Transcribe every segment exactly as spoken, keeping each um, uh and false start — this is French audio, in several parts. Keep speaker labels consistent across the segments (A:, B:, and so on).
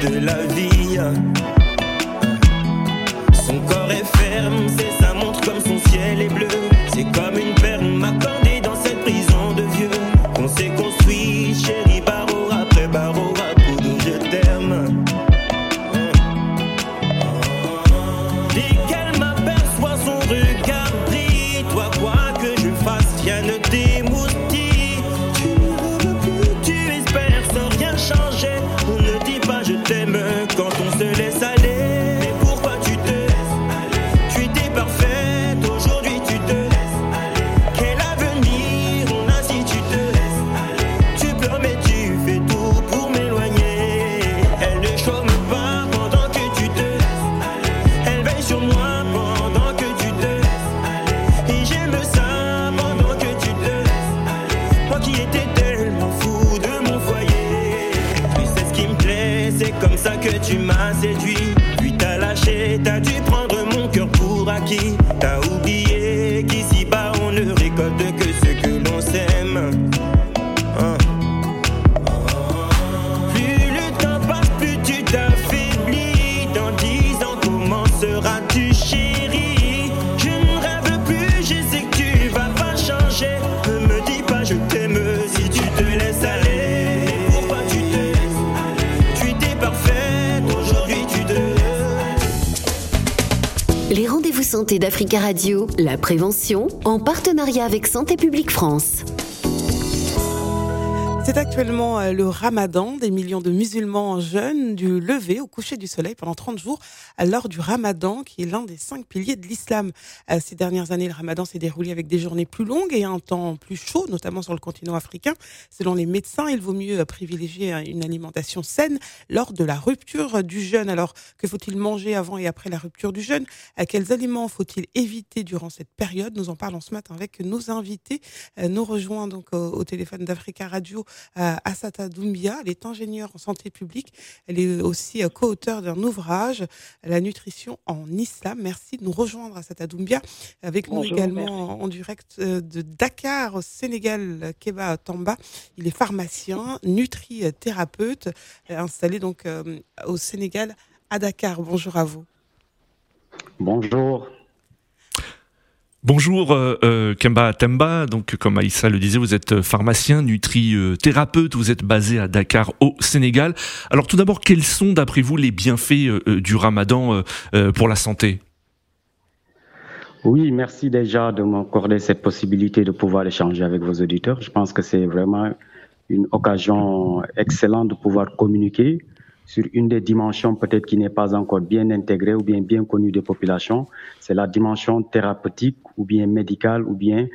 A: de la vie. Son corps est ferme, c'est sa montre comme son ciel est bleu. C'est comme une perle m'accordée dans cette prison de vieux. On s'est construit, chérie, barreau après barreau, à coup de je t'aime. Dès qu'elle m'aperçoit, son regard brille. Toi, quoi que je fasse, rien ne t'émoustille. Tu ne veux plus, tu espères sans rien changer. On ne dit pas je t'aime quand on se laisse aller. Mais pourquoi tu te laisses aller? Tu étais parfaite, aujourd'hui tu te laisses aller. Quel avenir on a si tu te laisses aller? Tu pleures mais tu fais tout pour m'éloigner. Elle ne chôme pas pendant que tu te laisses aller. Elle veille sur moi pendant que tu te laisses aller. Et j'aime ça pendant que tu te laisses aller. Moi qui étais tellement fou de mon foyer. Tu sais ce qui me plaît, c'est comme ça que tu m'as séduit. Puis t'as lâché, t'as dû prendre mon cœur pour acquis. T'as oublié qu'ici-bas on ne récolte que ce que l'on sème. Hein. Plus le temps passe, plus tu t'affaiblis. Dans dix ans, comment seras-tu, chérie? Je ne rêve plus, je sais que tu vas pas changer. Ne me dis pas je t'aime si tu te laisses aller. Mais pourquoi tu te laisses aller? Tu étais parfaite, aujourd'hui tu te laisses.
B: Les rendez-vous santé d'Africa Radio, la prévention, en partenariat avec Santé publique France.
C: C'est actuellement euh, le ramadan. Des millions de musulmans jeûnent du lever au coucher du soleil pendant trente jours à l'heure du ramadan, qui est l'un des cinq piliers de l'islam. Euh, ces dernières années, le ramadan s'est déroulé avec des journées plus longues et un temps plus chaud, notamment sur le continent africain. Selon les médecins, il vaut mieux privilégier une alimentation saine lors de la rupture du jeûne. Alors, que faut-il manger avant et après la rupture du jeûne? À quels aliments faut-il éviter durant cette période? Nous en parlons ce matin avec nos invités. Euh, nous rejoint donc au, au téléphone d'Africa Radio Euh, Assata Doumbia. Elle est ingénieure en santé publique. Elle est aussi euh, co-auteure d'un ouvrage, La nutrition en islam. Merci de nous rejoindre, Assata Doumbia. Avec Bonjour, nous également en, en direct euh, de Dakar, au Sénégal, Keba Tamba. Il est pharmacien, nutrithérapeute, euh, installé donc euh, au Sénégal, à Dakar. Bonjour à vous.
D: Bonjour.
E: Bonjour euh, Kemba Temba, donc comme Aïssa le disait, vous êtes pharmacien, nutri-thérapeute, vous êtes basé à Dakar au Sénégal. Alors tout d'abord, quels sont d'après vous les bienfaits euh, du Ramadan euh, pour la santé?
D: Oui, merci déjà de m'accorder cette possibilité de pouvoir échanger avec vos auditeurs. Je pense que c'est vraiment une occasion excellente de pouvoir communiquer sur une des dimensions peut-être qui n'est pas encore bien intégrée ou bien bien connue des populations, c'est la dimension thérapeutique ou bien médicale ou bien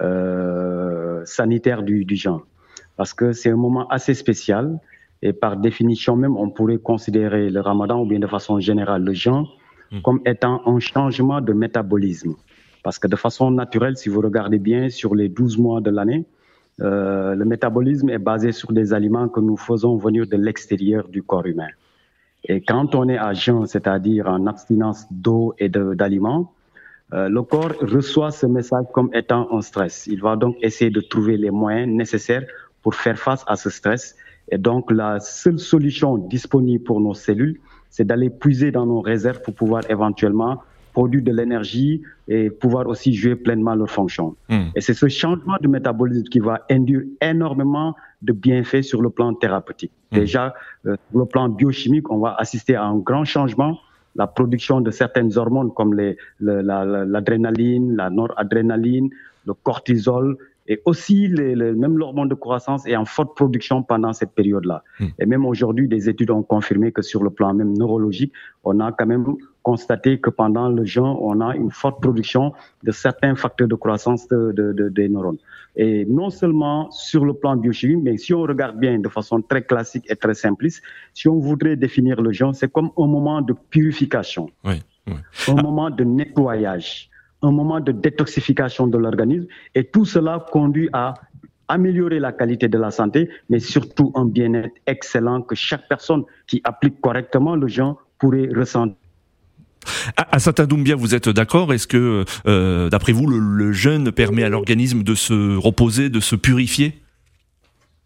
D: euh, sanitaire du, du jeûne. Parce que c'est un moment assez spécial et par définition même, on pourrait considérer le ramadan ou bien de façon générale le jeûne mmh. comme étant un changement de métabolisme. Parce que de façon naturelle, si vous regardez bien sur les douze mois de l'année, Euh, le métabolisme est basé sur des aliments que nous faisons venir de l'extérieur du corps humain. Et quand on est à jeûne, c'est-à-dire en abstinence d'eau et de, d'aliments, euh, le corps reçoit ce message comme étant un stress. Il va donc essayer de trouver les moyens nécessaires pour faire face à ce stress. Et donc la seule solution disponible pour nos cellules, c'est d'aller puiser dans nos réserves pour pouvoir éventuellement produire de l'énergie et pouvoir aussi jouer pleinement leurs fonctions. Mmh. Et c'est ce changement de métabolisme qui va induire énormément de bienfaits sur le plan thérapeutique. Mmh. Déjà, euh, sur le plan biochimique, on va assister à un grand changement, la production de certaines hormones comme les, le, la, la, l'adrénaline, la noradrénaline, le cortisol, et aussi les, les, même l'hormone de croissance est en forte production pendant cette période-là. Mmh. Et même aujourd'hui, des études ont confirmé que sur le plan même neurologique, on a quand même constaté que pendant le jeûne, on a une forte production de certains facteurs de croissance de, de, de, des neurones. Et non seulement sur le plan biochimique, mais si on regarde bien de façon très classique et très simpliste, si on voudrait définir le jeûne, c'est comme un moment de purification, oui, oui. un ah. moment de nettoyage, un moment de détoxification de l'organisme, et tout cela conduit à améliorer la qualité de la santé, mais surtout un bien-être excellent que chaque personne qui applique correctement le jeûne pourrait ressentir.
E: Assata Doumbia, vous êtes d'accord? Est-ce que, euh, d'après vous, le, le jeûne permet à l'organisme de se reposer, de se purifier?
D: Oui,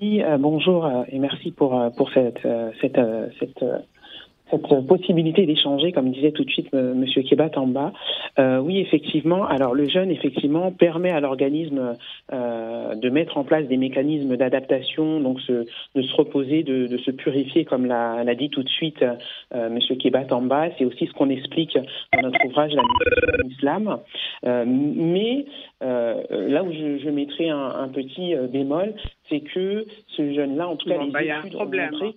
F: Oui, euh, bonjour euh, et merci pour euh, pour cette euh, cette euh, cette euh, cette possibilité d'échanger, comme disait tout de suite euh, Monsieur Keba Tamba. Euh, oui, effectivement. Alors le jeûne, effectivement, permet à l'organisme euh, de mettre en place des mécanismes d'adaptation, donc se, de se reposer, de, de se purifier, comme l'a, l'a dit tout de suite euh, Monsieur Keba Tamba. C'est aussi ce qu'on explique dans notre ouvrage La nutrition en islam. Euh, mais euh, là où je, je mettrai un, un petit euh, bémol, c'est que ce jeûne-là, en tout cas,
G: bon,
F: les
G: bah,
F: études ont montré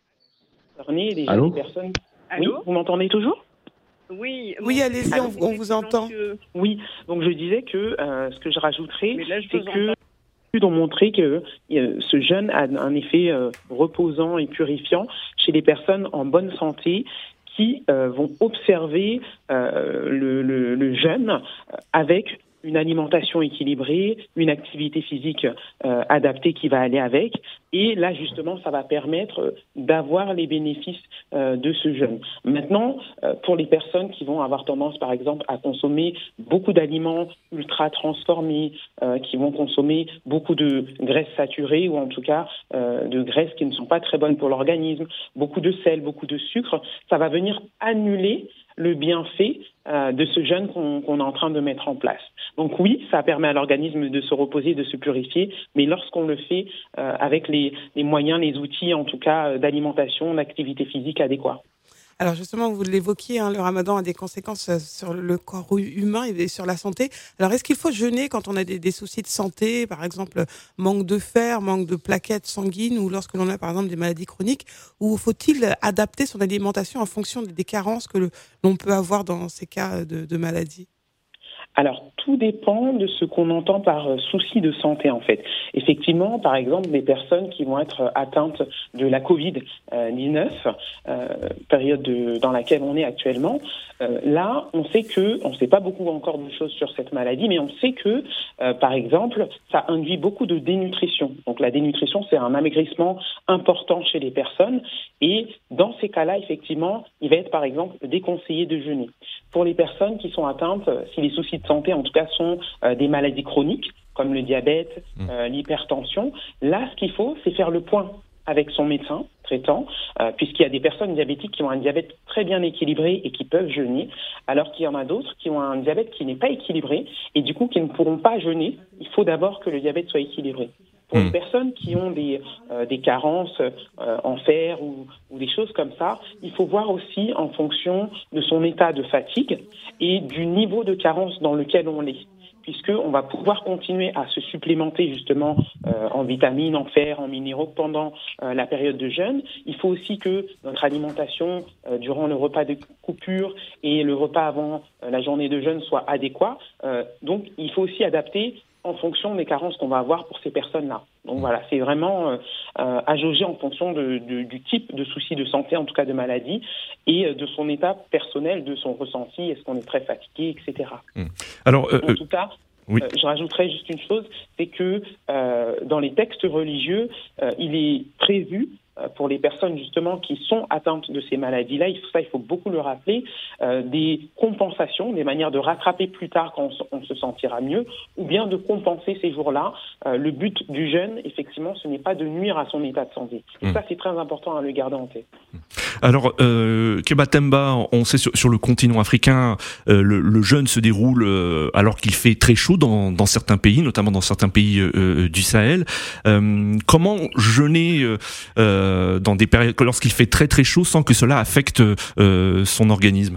F: déjà
D: Allô
F: les personnes.
G: Allô
F: Oui, vous m'entendez toujours?
G: Oui,
C: Oui,
G: mon-
C: allez-y,
G: Allô,
C: on, on vous entend.
G: silencieux.
F: Oui, donc je disais que euh, ce que je rajouterais,
G: Mais là, je
F: c'est
G: vous
F: que
G: entends.
F: les études ont montré que euh, ce jeûne a un effet euh, reposant et purifiant chez les personnes en bonne santé qui euh, vont observer euh, le, le, le jeûne avec une alimentation équilibrée, une activité physique euh, adaptée qui va aller avec. Et là, justement, ça va permettre d'avoir les bénéfices euh, de ce jeûne. Maintenant, euh, pour les personnes qui vont avoir tendance, par exemple, à consommer beaucoup d'aliments ultra transformés, euh, qui vont consommer beaucoup de graisses saturées ou en tout cas euh, de graisses qui ne sont pas très bonnes pour l'organisme, beaucoup de sel, beaucoup de sucre, ça va venir annuler le bienfait euh, de ce jeûne qu'on, qu'on est en train de mettre en place. Donc oui, ça permet à l'organisme de se reposer, de se purifier, mais lorsqu'on le fait euh, avec les, les moyens, les outils, en tout cas, euh, d'alimentation, d'activité physique adéquats.
C: Alors justement, vous l'évoquiez, hein, le ramadan a des conséquences euh, sur le corps hu- humain et sur la santé. Alors est-ce qu'il faut jeûner quand on a des, des soucis de santé, par exemple manque de fer, manque de plaquettes sanguines ou lorsque l'on a par exemple des maladies chroniques, ou faut-il adapter son alimentation en fonction des carences que le- l'on peut avoir dans ces cas de, de maladie?
F: Alors, tout dépend de ce qu'on entend par euh, souci de santé, en fait. Effectivement, par exemple, des personnes qui vont être atteintes de la covid dix-neuf, euh, période de, dans laquelle on est actuellement, euh, là, on sait que, on ne sait pas beaucoup encore de choses sur cette maladie, mais on sait que, euh, par exemple, ça induit beaucoup de dénutrition. Donc, la dénutrition, c'est un amaigrissement important chez les personnes. Et dans ces cas-là, effectivement, il va être, par exemple, déconseillé de jeûner. Pour les personnes qui sont atteintes, si les soucis de santé, en tout cas, sont euh, des maladies chroniques, comme le diabète, euh, l'hypertension, là, ce qu'il faut, c'est faire le point avec son médecin traitant, euh, puisqu'il y a des personnes diabétiques qui ont un diabète très bien équilibré et qui peuvent jeûner, alors qu'il y en a d'autres qui ont un diabète qui n'est pas équilibré et du coup qui ne pourront pas jeûner. Il faut d'abord que le diabète soit équilibré. Pour les personnes qui ont des, euh, des carences euh, en fer ou, ou des choses comme ça, il faut voir aussi en fonction de son état de fatigue et du niveau de carence dans lequel on est, puisqu'on va pouvoir continuer à se supplémenter justement euh, en vitamines, en fer, en minéraux pendant euh, la période de jeûne. Il faut aussi que notre alimentation euh, durant le repas de coupure et le repas avant euh, la journée de jeûne soit adéquat. Euh, donc il faut aussi adapter en fonction des carences qu'on va avoir pour ces personnes-là. Donc voilà, c'est vraiment euh, euh, à jauger en fonction de, de, du type de souci de santé, en tout cas de maladie, et euh, de son état personnel, de son ressenti, est-ce qu'on est très fatigué, et cetera.
E: Mmh. Alors, euh,
F: en tout cas,
E: oui.
F: euh, je rajouterais juste une chose, c'est que euh, dans les textes religieux, euh, il est prévu pour les personnes justement qui sont atteintes de ces maladies-là, il faut, ça il faut beaucoup le rappeler, euh, des compensations, des manières de rattraper plus tard quand on, on se sentira mieux, ou bien de compenser ces jours-là. Euh, le but du jeûne, effectivement, ce n'est pas de nuire à son état de santé. Et mmh. ça, c'est très important à le garder en tête.
E: Alors, euh, Keba Temba, on sait sur, sur le continent africain, euh, le, le jeûne se déroule euh, alors qu'il fait très chaud dans, dans certains pays, notamment dans certains pays euh, du Sahel. Euh, comment jeûner euh, dans des périodes lorsqu'il fait très très chaud sans que cela affecte euh, son organisme?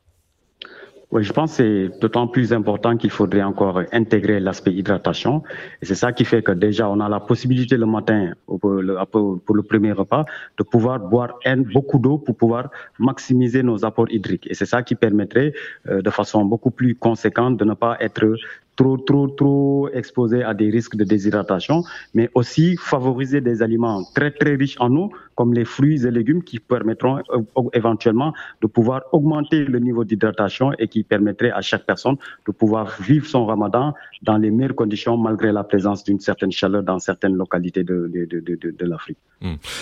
D: Oui, je pense que c'est d'autant plus important qu'il faudrait encore intégrer l'aspect hydratation. Et c'est ça qui fait que déjà, on a la possibilité le matin, pour le, pour le premier repas, de pouvoir boire beaucoup d'eau pour pouvoir maximiser nos apports hydriques. Et c'est ça qui permettrait, euh, de façon beaucoup plus conséquente, de ne pas être trop, trop, trop exposé à des risques de déshydratation, mais aussi favoriser des aliments très, très riches en eau, comme les fruits et légumes qui permettront euh, éventuellement de pouvoir augmenter le niveau d'hydratation et qui permettrait à chaque personne de pouvoir vivre son ramadan dans les meilleures conditions malgré la présence d'une certaine chaleur dans certaines localités de, de, de, de, de l'Afrique.
E: Mmh.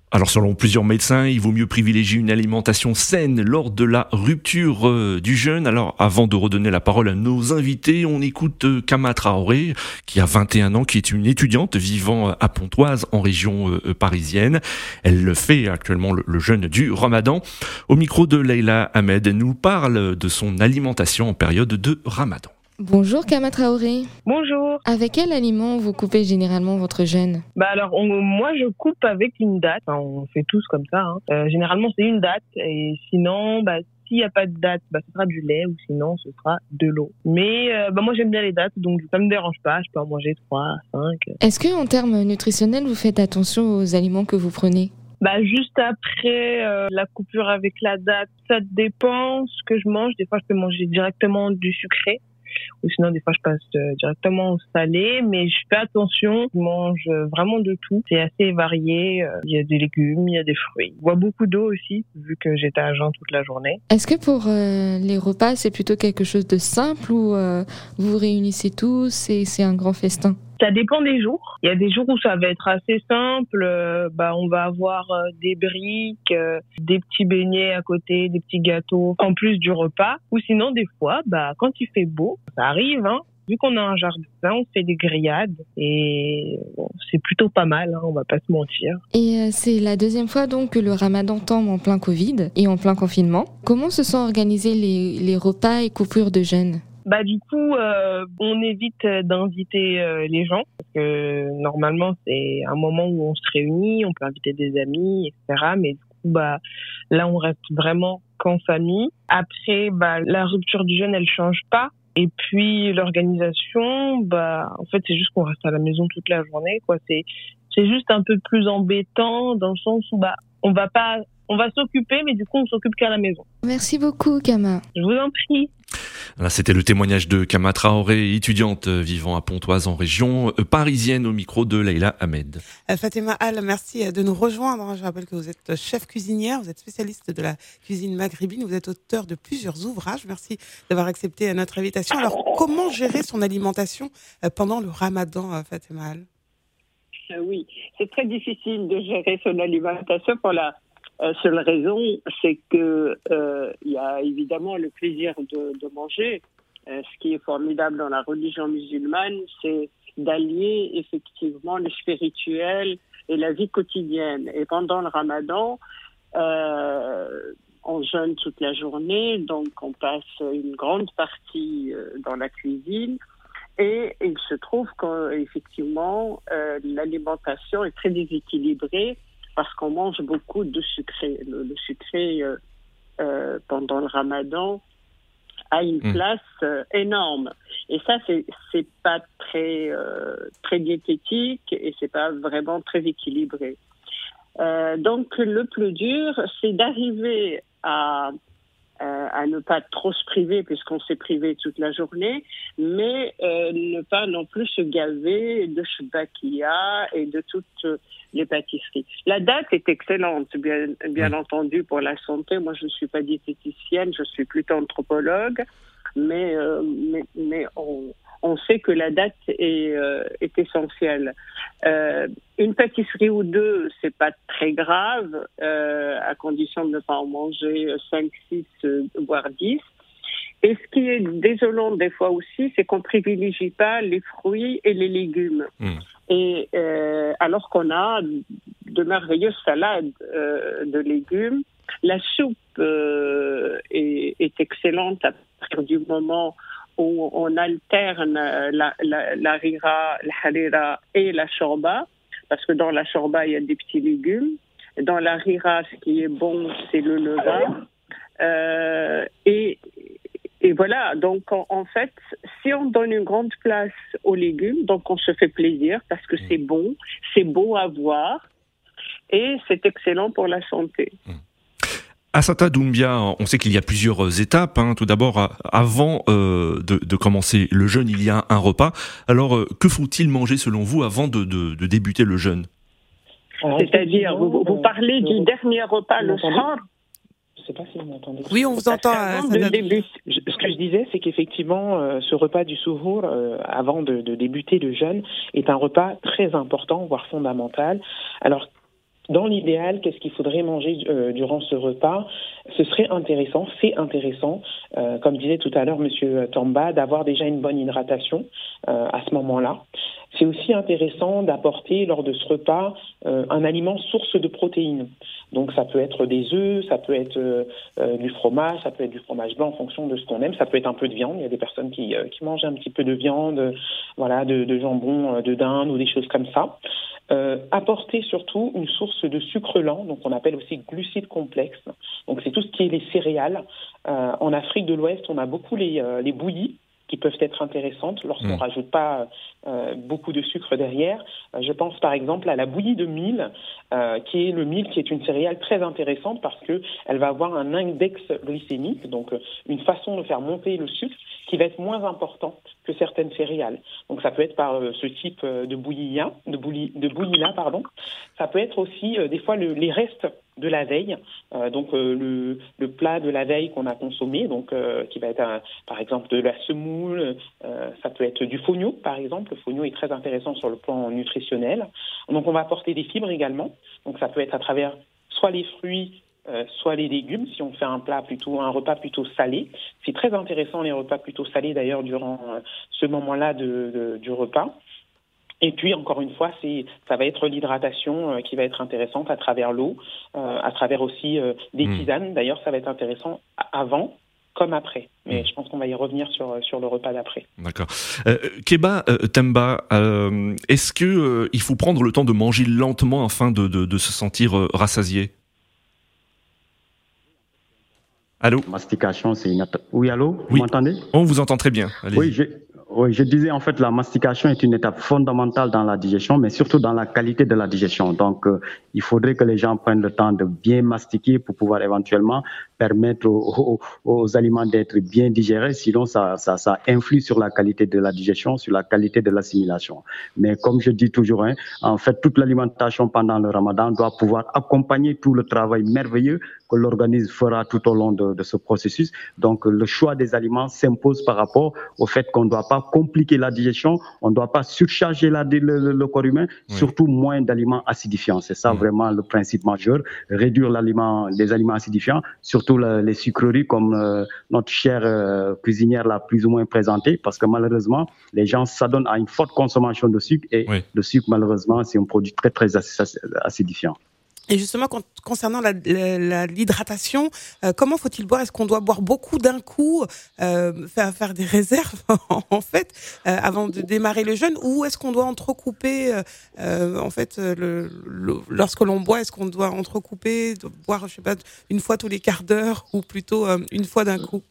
E: Alors selon plusieurs médecins, il vaut mieux privilégier une alimentation saine lors de la rupture euh, du jeûne. Alors avant de redonner la parole à nos invités, on écoute euh, Kama Traoré, qui a vingt et un ans, qui est une étudiante vivant à Pontoise en région euh, parisienne. Elle fait actuellement le, le jeûne du Ramadan. Au micro de Leïla Ahmed, elle nous parle de son alimentation en période de Ramadan.
G: Bonjour Kama Traoré.
H: Bonjour.
G: Avec quel aliment vous coupez généralement votre jeûne ?
H: Bah alors on, moi je coupe avec une date. Enfin, on fait tous comme ça. Hein. Euh, généralement c'est une date et sinon bah s'il n'y a pas de date, bah ce sera du lait ou sinon ce sera de l'eau. Mais euh, bah moi j'aime bien les dates donc ça me dérange pas. Je peux en manger trois, cinq.
G: Est-ce que en termes nutritionnels vous faites attention aux aliments que vous prenez ?
H: Bah juste après euh, la coupure avec la date, ça dépend ce que je mange. Des fois je peux manger directement du sucré. Ou sinon, des fois, je passe euh, directement au salé, mais je fais attention, je mange vraiment de tout. C'est assez varié, euh, il y a des légumes, il y a des fruits. Je bois beaucoup d'eau aussi, vu que j'étais à jeun toute la journée.
G: Est-ce que pour euh, les repas, c'est plutôt quelque chose de simple ou euh, vous vous réunissez tous et c'est un grand festin ?
H: Ça dépend des jours. Il y a des jours où ça va être assez simple. Euh, bah, on va avoir euh, des briques, euh, des petits beignets à côté, des petits gâteaux en plus du repas. Ou sinon, des fois, bah, quand il fait beau, ça arrive, hein. Vu qu'on a un jardin, on fait des grillades et bon, c'est plutôt pas mal, hein, on va pas se mentir.
G: Et euh, c'est la deuxième fois donc que le Ramadan tombe en plein Covid et en plein confinement. Comment se sont organisés les, les repas et coupures de jeûne ?
H: Bah du coup, euh, on évite d'inviter euh, les gens parce que normalement c'est un moment où on se réunit, on peut inviter des amis, et cetera. Mais du coup, bah là on reste vraiment qu'en famille. Après, bah la rupture du jeûne, elle change pas. Et puis l'organisation, bah en fait c'est juste qu'on reste à la maison toute la journée, quoi. C'est c'est juste un peu plus embêtant dans le sens où bah on va pas, on va s'occuper, mais du coup on s'occupe qu'à la maison.
G: Merci beaucoup, Kama.
H: Je vous en prie.
E: Là, c'était le témoignage de Kama Traoré, étudiante vivant à Pontoise en région parisienne, au micro de Leïla Ahmed.
C: Fatima Al, merci de nous rejoindre. Je rappelle que vous êtes chef cuisinière, vous êtes spécialiste de la cuisine maghrébine, vous êtes auteur de plusieurs ouvrages. Merci d'avoir accepté notre invitation. Alors, comment gérer son alimentation pendant le Ramadan, Fatima Al ?
I: Oui, c'est très difficile de gérer son alimentation pour la Euh, seule raison, c'est que euh, il y a évidemment le plaisir de, de manger. Euh, ce qui est formidable dans la religion musulmane, c'est d'allier effectivement le spirituel et la vie quotidienne. Et pendant le Ramadan, euh, on jeûne toute la journée, donc on passe une grande partie euh, dans la cuisine. Et il se trouve qu'effectivement, euh, l'alimentation est très déséquilibrée, parce qu'on mange beaucoup de sucré. Le, le sucré, euh, euh, pendant le Ramadan, a une mmh. place euh, énorme. Et ça, c'est, c'est pas très, euh, très diététique et c'est pas vraiment très équilibré. Euh, donc, le plus dur, c'est d'arriver à, euh, à ne pas trop se priver, puisqu'on s'est privé toute la journée, mais euh, ne pas non plus se gaver de choubakia et de toutes les pâtisseries. La date est excellente, bien, bien entendu, pour la santé. Moi, je ne suis pas diététicienne, je suis plutôt anthropologue, mais, euh, mais, mais on, on sait que la date est, euh, est essentielle. Euh, une pâtisserie ou deux, c'est pas très grave, euh, à condition de ne pas en manger cinq, six, voire dix. Et ce qui est désolant des fois aussi, c'est qu'on privilégie pas les fruits et les légumes. Mmh. Et euh, alors qu'on a de merveilleuses salades euh, de légumes, la soupe euh, est, est excellente à partir du moment où on alterne la, la, la rira, la harira et la shorba, parce que dans la shorba il y a des petits légumes. Dans la rira, ce qui est bon, c'est le levain. Euh, et Et voilà, donc en, en fait, si on donne une grande place aux légumes, donc on se fait plaisir parce que c'est bon, c'est beau à voir et c'est excellent pour la santé.
E: Assata Doumbia, on sait qu'il y a plusieurs étapes. Hein. Tout d'abord, avant euh, de, de commencer le jeûne, il y a un repas. Alors, euh, que faut-il manger selon vous avant de, de, de débuter le jeûne ?
I: C'est-à-dire, vous, vous parlez du dernier repas le soir ?
F: Je ne sais pas si vous m'entendez.
C: Oui, on vous entend.
I: Euh, de début.
F: Je, ce que je disais, c'est qu'effectivement, euh, ce repas du souhour, euh, avant de, de débuter le jeûne, est un repas très important, voire fondamental. Alors, Dans l'idéal, qu'est-ce qu'il faudrait manger euh, durant ce repas? Ce serait intéressant, c'est intéressant, euh, comme disait tout à l'heure Monsieur Tamba, d'avoir déjà une bonne hydratation euh, à ce moment-là. C'est aussi intéressant d'apporter lors de ce repas euh, un aliment source de protéines. Donc ça peut être des œufs, ça peut être euh, euh, du fromage, ça peut être du fromage blanc en fonction de ce qu'on aime, ça peut être un peu de viande. Il y a des personnes qui, euh, qui mangent un petit peu de viande, euh, voilà, de, de jambon, euh, de dinde ou des choses comme ça. Euh, apporter surtout une source de sucre lent, donc on appelle aussi glucides complexes. Donc c'est tout ce qui est les céréales. Euh, en Afrique de l'Ouest, on a beaucoup les, euh, les bouillies qui peuvent être intéressantes lorsqu'on ne mmh. rajoute pas euh, beaucoup de sucre derrière. Euh, je pense par exemple à la bouillie de mil, euh, qui est le mil qui est une céréale très intéressante parce qu'elle va avoir un index glycémique, donc euh, une façon de faire monter le sucre qui va être moins important que certaines céréales. Donc ça peut être par euh, ce type euh, de bouillie-là, de bouillie, de bouillie-là, pardon. Ça peut être aussi euh, des fois le, les restes de la veille, euh, donc euh, le, le plat de la veille qu'on a consommé, donc euh, qui va être un, par exemple de la semoule, euh, ça peut être du fonio par exemple. Le fonio est très intéressant sur le plan nutritionnel. Donc on va apporter des fibres également. Donc ça peut être à travers soit les fruits, euh, soit les légumes. Si on fait un plat plutôt, un repas plutôt salé, c'est très intéressant les repas plutôt salés d'ailleurs durant euh, ce moment-là de, de, du repas. Et puis, encore une fois, c'est, ça va être l'hydratation euh, qui va être intéressante à travers l'eau, euh, à travers aussi euh, des mmh. tisanes. D'ailleurs, ça va être intéressant avant comme après. Mais mmh. je pense qu'on va y revenir sur, sur le repas d'après.
E: D'accord. Euh, Keba, euh, Temba, euh, est-ce qu'il euh, faut prendre le temps de manger lentement afin de, de, de se sentir euh, rassasié? Allô?
D: Mastication, c'est une étape. Oui, allô? Vous
E: oui.
D: m'entendez?
E: On vous entend très bien. Allez-y.
D: Oui, je... Oui, je disais en fait la mastication est une étape fondamentale dans la digestion, mais surtout dans la qualité de la digestion. Donc, euh, il faudrait que les gens prennent le temps de bien mastiquer pour pouvoir éventuellement permettre aux, aux, aux aliments d'être bien digérés. Sinon, ça, ça, ça influe sur la qualité de la digestion, sur la qualité de l'assimilation. Mais comme je dis toujours, hein, en fait, toute l'alimentation pendant le Ramadan doit pouvoir accompagner tout le travail merveilleux que l'organisme fera tout au long de, de ce processus. Donc, le choix des aliments s'impose par rapport au fait qu'on ne doit pas compliquer la digestion, on ne doit pas surcharger la, le, le, le corps humain, oui. surtout moins d'aliments acidifiants. C'est ça mmh. vraiment le principe majeur, réduire l'aliment, les aliments acidifiants, surtout la, les sucreries comme euh, notre chère euh, cuisinière l'a plus ou moins présenté, parce que malheureusement, les gens s'adonnent à une forte consommation de sucre et oui. le sucre, malheureusement, c'est un produit très, très acidifiant.
C: Et justement, quand, concernant la, la, la, l'hydratation, euh, comment faut-il boire? Est-ce qu'on doit boire beaucoup d'un coup, euh, faire, faire des réserves en fait, euh, avant de démarrer le jeûne, ou est-ce qu'on doit entrecouper, euh, en fait, le, le, lorsque l'on boit, est-ce qu'on doit entrecouper, boire, je sais pas, une fois tous les quarts d'heure, ou plutôt euh, une fois d'un coup?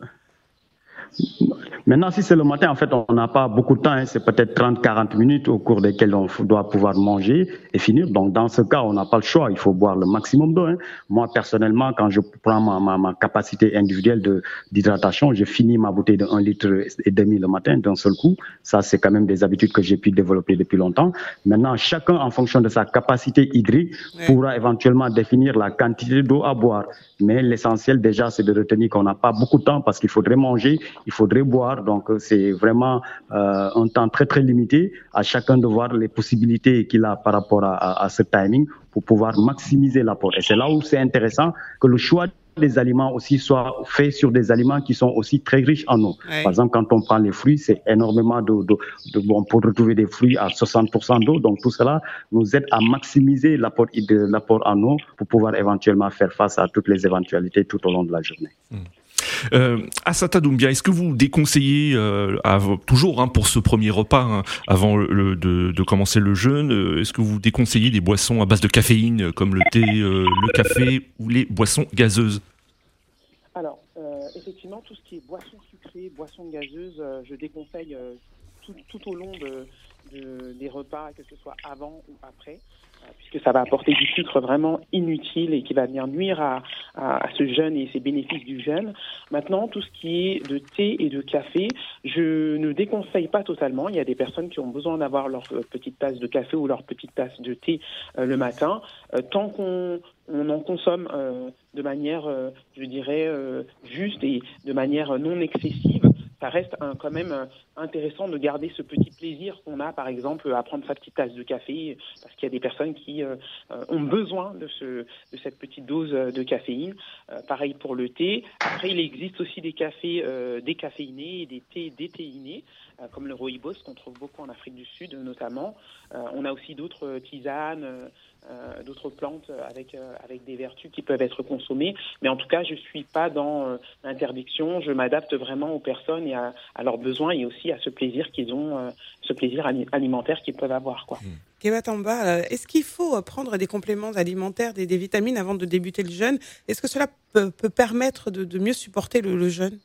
D: Maintenant, si c'est le matin, en fait, on n'a pas beaucoup de temps. Hein. C'est peut-être trente à quarante minutes au cours desquelles on doit pouvoir manger et finir. Donc, dans ce cas, on n'a pas le choix. Il faut boire le maximum d'eau. Hein. Moi, personnellement, quand je prends ma, ma, ma capacité individuelle de, d'hydratation, je finis ma bouteille de un litre et demi le matin d'un seul coup. Ça, c'est quand même des habitudes que j'ai pu développer depuis longtemps. Maintenant, chacun, en fonction de sa capacité hydrique, oui. pourra éventuellement définir la quantité d'eau à boire. Mais l'essentiel, déjà, c'est de retenir qu'on n'a pas beaucoup de temps parce qu'il faudrait manger, il faudrait boire. Donc, c'est vraiment euh, un temps très, très limité. À chacun de voir les possibilités qu'il a par rapport à, à, à ce timing pour pouvoir maximiser l'apport. Et c'est là où c'est intéressant que le choix des aliments aussi soit fait sur des aliments qui sont aussi très riches en eau. Oui. Par exemple, quand on prend les fruits, c'est énormément d'eau. De, de, bon, pour retrouver des fruits à soixante pour cent d'eau. Donc, tout cela nous aide à maximiser l'apport, de, l'apport en eau pour pouvoir éventuellement faire face à toutes les éventualités tout au long de la journée.
E: Mmh. Euh, Assata Doumbia, est-ce que vous déconseillez euh, à, toujours hein, pour ce premier repas hein, avant le, de, de commencer le jeûne, euh, est-ce que vous déconseillez des boissons à base de caféine comme le thé, euh, le café ou les boissons gazeuses?
F: Alors, euh, effectivement, tout ce qui est boissons sucrées, boissons gazeuses, euh, je déconseille euh, tout, tout au long de, de, des repas, que ce soit avant ou après. Puisque ça va apporter du sucre vraiment inutile et qui va venir nuire à, à, à ce jeûne et ses bénéfices du jeûne. Maintenant, tout ce qui est de thé et de café, je ne déconseille pas totalement. Il y a des personnes qui ont besoin d'avoir leur petite tasse de café ou leur petite tasse de thé euh, le matin. Euh, tant qu'on on en consomme euh, de manière, euh, je dirais, euh, juste et de manière non excessive, ça reste un, quand même euh, intéressant de garder ce petit plaisir qu'on a, par exemple, à prendre sa petite tasse de café, parce qu'il y a des personnes qui euh, ont besoin de, ce, de cette petite dose de caféine. Euh, pareil pour le thé. Après, il existe aussi des cafés euh, décaféinés et des thés déthéinés, euh, comme le rooibos, qu'on trouve beaucoup en Afrique du Sud notamment. Euh, on a aussi d'autres tisanes, euh, d'autres plantes avec, euh, avec des vertus qui peuvent être consommées. Mais en tout cas, je ne suis pas dans euh, l'interdiction. Je m'adapte vraiment aux personnes et à, à leurs besoins et aussi à ce plaisir qu'ils ont, euh, ce plaisir alimentaire qu'ils peuvent avoir, quoi.
C: Mmh. Kéba Tamba, est-ce qu'il faut prendre des compléments alimentaires, des, des vitamines avant de débuter le jeûne? Est-ce que cela peut, peut permettre de, de mieux supporter le, le jeûne?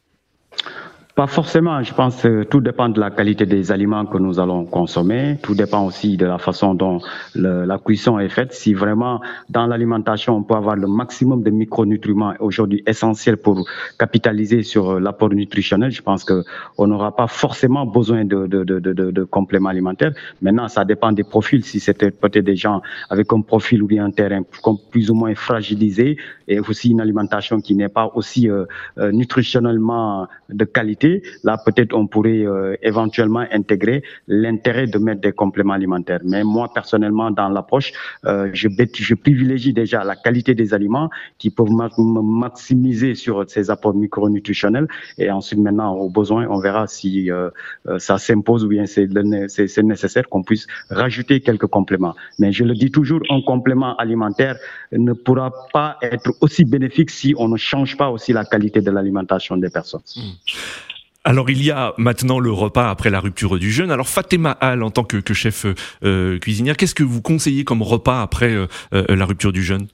D: Pas forcément, je pense que tout dépend de la qualité des aliments que nous allons consommer, tout dépend aussi de la façon dont le, la cuisson est faite. Si vraiment dans l'alimentation on peut avoir le maximum de micronutriments aujourd'hui essentiels pour capitaliser sur l'apport nutritionnel, je pense que on n'aura pas forcément besoin de, de, de, de, de compléments alimentaires. Maintenant, ça dépend des profils. Si c'était peut-être des gens avec un profil ou bien un terrain plus ou moins fragilisé et aussi une alimentation qui n'est pas aussi euh, euh, nutritionnellement de qualité, là peut-être on pourrait euh, éventuellement intégrer l'intérêt de mettre des compléments alimentaires. Mais moi personnellement dans l'approche, euh, je, je privilégie déjà la qualité des aliments qui peuvent ma- maximiser sur ces apports micronutritionnels et ensuite maintenant au besoin on verra si euh, euh, ça s'impose ou bien c'est, c'est, c'est nécessaire qu'on puisse rajouter quelques compléments. Mais je le dis toujours, un complément alimentaire ne pourra pas être aussi bénéfique si on ne change pas aussi la qualité de l'alimentation des personnes. Mmh.
E: Alors il y a maintenant le repas après la rupture du jeûne. Alors Fatima Al, en tant que, que chef euh, cuisinière, qu'est-ce que vous conseillez comme repas après euh, euh, la rupture du jeûne?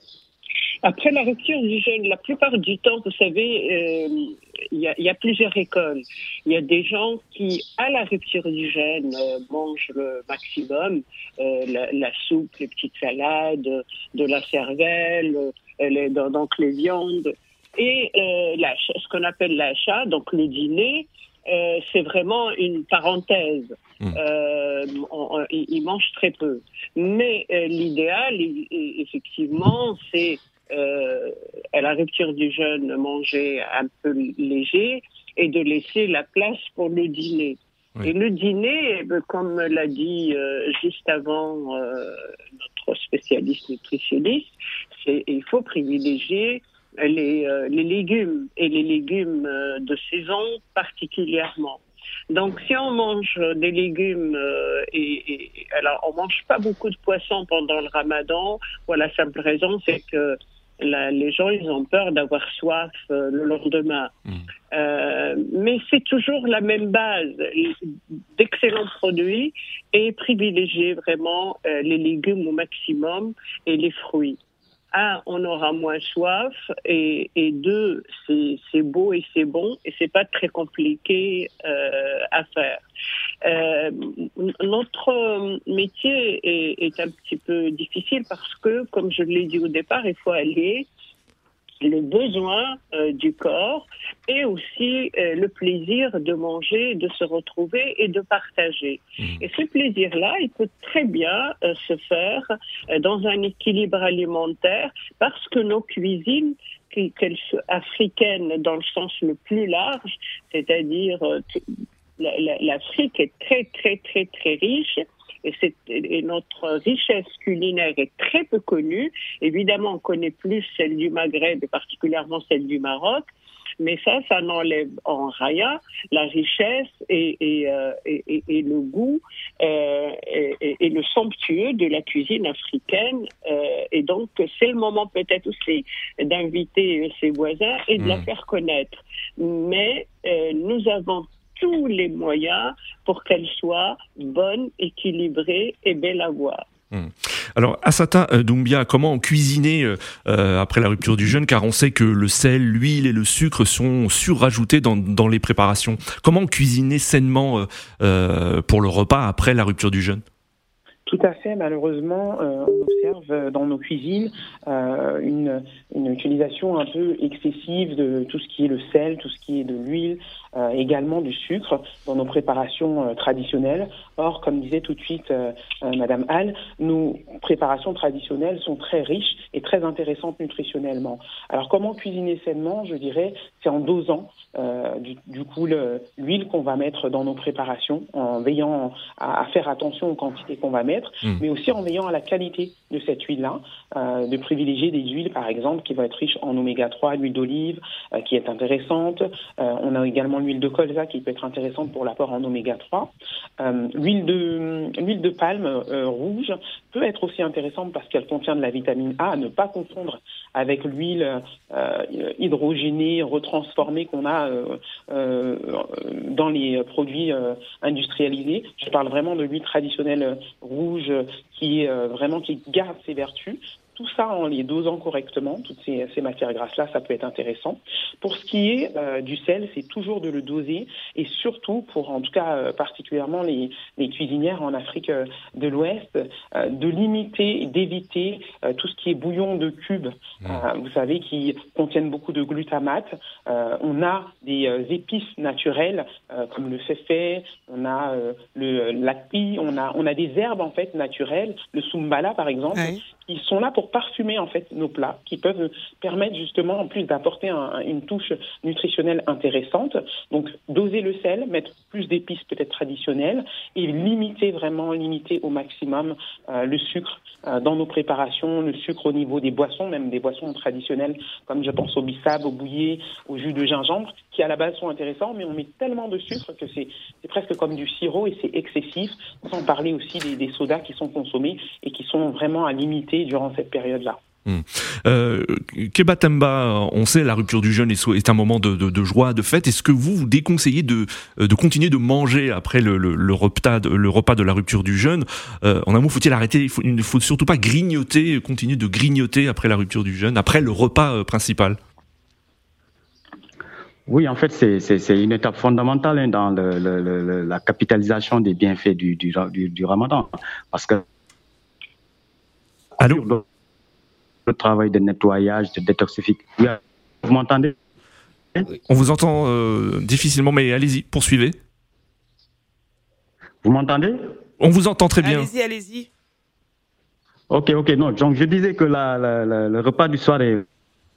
I: Après la rupture du jeûne, la plupart du temps, vous savez, il euh, y, y a plusieurs écoles. Il y a des gens qui, à la rupture du jeûne, euh, mangent le maximum, euh, la, la soupe, les petites salades, de la cervelle, euh, les, donc les viandes. Et euh, la, ce qu'on appelle l'achat, donc le dîner, euh, c'est vraiment une parenthèse. Mmh. Euh, on, on, ils mangent très peu. Mais euh, l'idéal, effectivement, c'est euh, à la rupture du jeûne, manger un peu léger et de laisser la place pour le dîner. Oui. Et le dîner, comme l'a dit euh, juste avant euh, notre spécialiste nutritionniste, c'est, il faut privilégier Les, euh, les légumes et les légumes euh, de saison particulièrement. Donc si on mange des légumes euh, et, et alors on mange pas beaucoup de poissons pendant le Ramadan, pour la simple raison c'est que la, les gens ils ont peur d'avoir soif euh, le lendemain. Mmh. Euh, mais c'est toujours la même base, d'excellents produits et privilégier vraiment euh, les légumes au maximum et les fruits. Un, on aura moins soif, et, et deux, c'est, c'est beau et c'est bon, et c'est pas très compliqué euh, à faire. Euh, notre métier est, est un petit peu difficile parce que, comme je l'ai dit au départ, il faut allier le besoin euh, du corps et aussi euh, le plaisir de manger, de se retrouver et de partager. Mmh. Et ce plaisir-là, il peut très bien euh, se faire euh, dans un équilibre alimentaire parce que nos cuisines, qu'elles soient africaines dans le sens le plus large, c'est-à-dire euh, la, la, l'Afrique est très très très très riche. Et, c'est, et notre richesse culinaire est très peu connue. Évidemment, on connaît plus celle du Maghreb et particulièrement celle du Maroc. Mais ça, ça n'enlève en rien la richesse et, et, euh, et, et le goût euh, et, et le somptueux de la cuisine africaine. Euh, et donc, c'est le moment peut-être aussi d'inviter ses voisins et de mmh. la faire connaître. Mais euh, nous avons tous les moyens pour qu'elle soit bonne, équilibrée et belle à voir.
E: Mmh. Alors, Assata Doumbia, comment cuisiner euh, après la rupture du jeûne, car on sait que le sel, l'huile et le sucre sont surajoutés dans, dans les préparations. Comment cuisiner sainement euh, pour le repas après la rupture du jeûne ?
I: Tout
F: Tout à fait. Malheureusement, euh, on observe dans nos cuisines euh, une, une utilisation un peu excessive de tout ce qui est le sel, tout ce qui est de l'huile, euh, également du sucre dans nos préparations euh, traditionnelles. Or, comme disait tout de suite euh, euh, Madame Hall, nos préparations traditionnelles sont très riches et très intéressantes nutritionnellement. Alors, comment cuisiner sainement? Je dirais, c'est en dosant euh, du, du coup le, l'huile qu'on va mettre dans nos préparations, en veillant à, à faire attention aux quantités qu'on va mettre, mmh. mais aussi en veillant à la qualité de cette huile-là, euh, de privilégier des huiles, par exemple, qui vont être riches en oméga trois, l'huile d'olive, euh, qui est intéressante. Euh, on a également l'huile de colza, qui peut être intéressante pour l'apport en oméga trois. Euh, l'huile de, l'huile de palme euh, rouge peut être aussi intéressante parce qu'elle contient de la vitamine A, à ne pas confondre avec l'huile euh, hydrogénée, retransformée qu'on a euh, euh, dans les produits euh, industrialisés. Je parle vraiment de l'huile traditionnelle rouge qui est euh, vraiment qui garde ses vertus. Tout ça en les dosant correctement, toutes ces, ces matières grasses-là, ça peut être intéressant. Pour ce qui est euh, du sel, c'est toujours de le doser et surtout pour, en tout cas euh, particulièrement les, les cuisinières en Afrique euh, de l'Ouest, euh, de limiter et d'éviter euh, tout ce qui est bouillon de cubes, mmh. euh, vous savez, qui contiennent beaucoup de glutamate. Euh, on a des euh, épices naturelles euh, comme le féfé, on a euh, le lakpi, on a, on a des herbes en fait naturelles, le sumbala par exemple, oui. qui sont là pour parfumer en fait nos plats, qui peuvent permettre justement en plus d'apporter un, une touche nutritionnelle intéressante. Donc doser le sel, mettre plus d'épices peut-être traditionnelles et limiter vraiment, limiter au maximum euh, le sucre euh, dans nos préparations, le sucre au niveau des boissons, même des boissons traditionnelles comme je pense au bissap, au bouillet, au jus de gingembre, qui à la base sont intéressants, mais on met tellement de sucre que c'est, c'est presque comme du sirop et c'est excessif, sans parler aussi des, des sodas qui sont consommés et qui sont vraiment à limiter durant cette période-là.
E: Hum. Euh, Keba Temba, on sait la rupture du jeûne est, est un moment de, de, de joie, de fête. Est-ce que vous vous déconseillez de, de continuer de manger après le, le, le, repas, de, le repas de la rupture du jeûne? euh, En un mot, faut-il arrêter? Il, faut, il ne faut surtout pas grignoter, continuer de grignoter après la rupture du jeûne, après le repas euh, principal.
D: Oui, en fait, c'est, c'est, c'est une étape fondamentale hein, dans le, le, le, la capitalisation des bienfaits du, du, du, du Ramadan, parce que
E: Allô?
D: Le travail de nettoyage, de détoxification. Vous m'entendez?
E: On vous entend euh, difficilement, mais allez-y, poursuivez.
D: Vous m'entendez?
E: On vous entend très bien.
C: Allez-y, allez-y.
D: Ok, ok, non. Donc je disais que la, la, la, le repas du soir est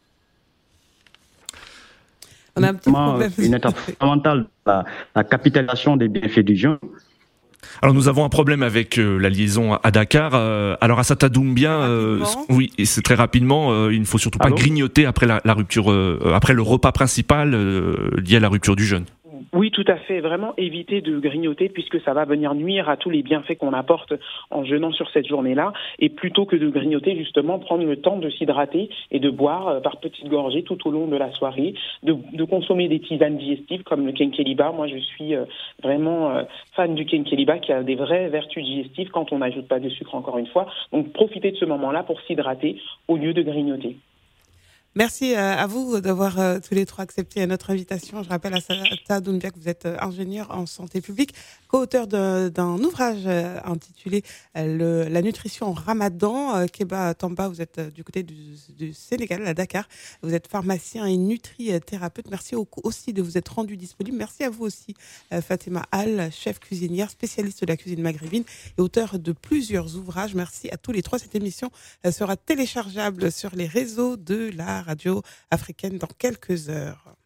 C: On a un petit problème.
D: une étape fondamentale, la, la capitalisation des bienfaits du jeûne.
E: Alors nous avons un problème avec euh, la liaison à Dakar. Euh, alors Assata Doumbia, euh, oui, et c'est très rapidement. Euh, il ne faut surtout pas Allô grignoter après la, la rupture, euh, après le repas principal euh, lié à la rupture du jeûne.
F: Oui, tout à fait. Vraiment éviter de grignoter puisque ça va venir nuire à tous les bienfaits qu'on apporte en jeûnant sur cette journée-là. Et plutôt que de grignoter, justement, prendre le temps de s'hydrater et de boire euh, par petites gorgées tout au long de la soirée, de, de consommer des tisanes digestives comme le kenkeliba. Moi, je suis euh, vraiment euh, fan du kenkeliba qui a des vraies vertus digestives quand on n'ajoute pas de sucre, encore une fois. Donc, profitez de ce moment-là pour s'hydrater au lieu de grignoter.
C: Merci à vous d'avoir euh, tous les trois accepté notre invitation. Je rappelle à Assata Doumbia que vous êtes ingénieur en santé publique, co-auteur de, d'un ouvrage euh, intitulé euh, le, La nutrition en Ramadan. Euh, Keba Temba, vous êtes euh, du côté du, du Sénégal, à Dakar. Vous êtes pharmacien et nutri-thérapeute. Merci au, aussi de vous être rendu disponible. Merci à vous aussi, euh, Fatima Hall, chef cuisinière, spécialiste de la cuisine maghrébine et auteur de plusieurs ouvrages. Merci à tous les trois. Cette émission euh, sera téléchargeable sur les réseaux de la radio africaine dans quelques heures.